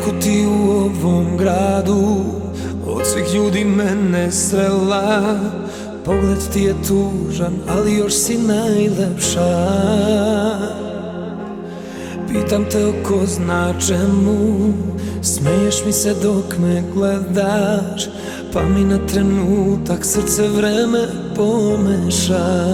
rijetko ti u ovom gradu od svih ljudi mene srela. Pogled ti je tužan, ali još si najlepša. Pitam te oko zna čemu, smeješ mi se dok me gledaš, pa mi na trenutak srce vreme pomeša.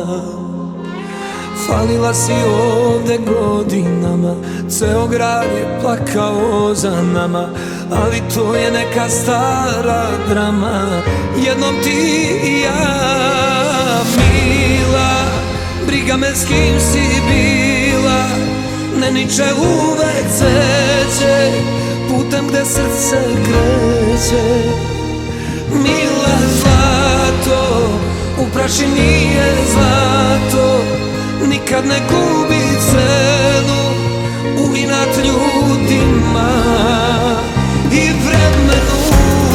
Falila si ovde godinama, ceo grad je plakao za nama, ali to je neka stara drama, jednom ti i ja. Mila, briga me s kim si bila, ne niče uvek cveće putem gde srce kreće. Mila, zlato u prašini je zlato, nikad ne gubi cenu u inat ljudima i vremenu.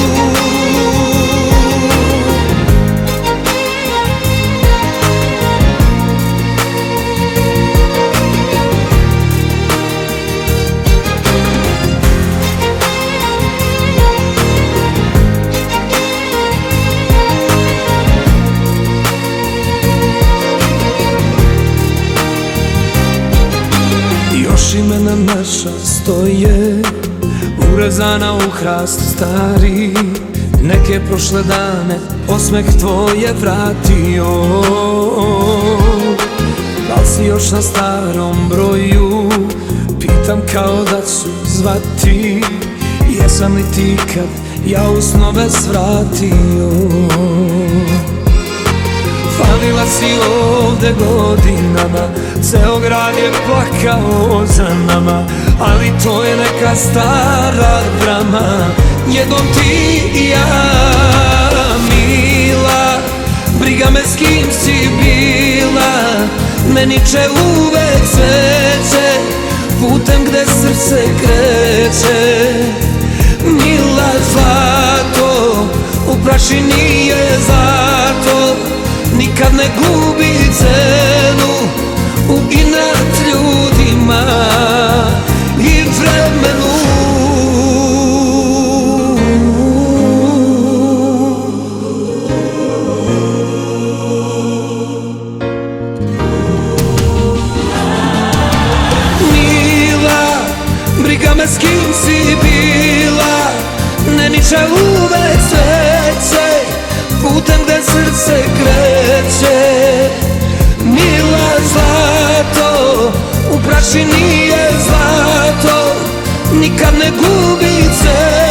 Imena naša stoje urezana u hrast stari, neke prošle dane osmeh tvoj je vratio. Da li si još na starom broju, pitam kao da ću zvati, jesam li ti kad ja u snove svratio. Falila si ovde godinama, ceo grad je plakao za nama, ali to je neka stara drama, jednom ti i ja. Mila, briga me s kim si bila, ne niče uvek cveće putem gde srce kreće. Mila, zlato u prašini je zlato, nikad ne gubi cenu u inat ljudima i vremenu. Mila, briga me s kim si bila, ne niče uvek cveće putem gde srce kreće. Mila, zlato u prašini je zlato, nikad ne gubi cenu